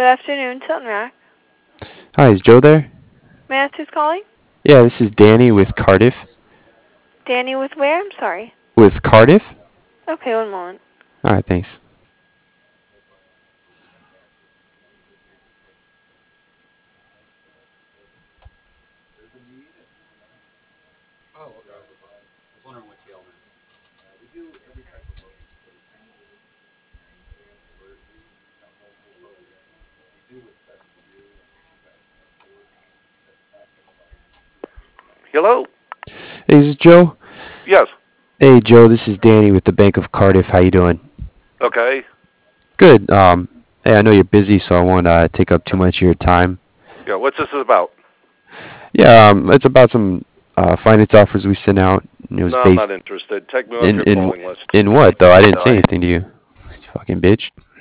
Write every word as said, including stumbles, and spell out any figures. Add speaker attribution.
Speaker 1: Good afternoon, Tilton Rock.
Speaker 2: Hi, is Joe there?
Speaker 1: May I ask who's calling?
Speaker 2: Yeah, this is Danny with Cardiff.
Speaker 1: Danny with where? I'm sorry.
Speaker 2: With Cardiff?
Speaker 1: Okay, one moment.
Speaker 2: Alright, thanks.
Speaker 3: Hello?
Speaker 2: Hey, is this Joe?
Speaker 3: Yes.
Speaker 2: Hey, Joe, this is Danny with the Bank of Cardiff. How you doing?
Speaker 3: Okay.
Speaker 2: Good. Um, hey, I know you're busy, so I won't uh, take up too much of your time.
Speaker 3: Yeah, what's this about?
Speaker 2: Yeah, um, it's about some uh, finance offers we sent out. And it was
Speaker 3: No, I'm not
Speaker 2: based
Speaker 3: interested. Take me off
Speaker 2: in
Speaker 3: your
Speaker 2: in
Speaker 3: calling list.
Speaker 2: in what though? I didn't say anything to you. You fucking bitch.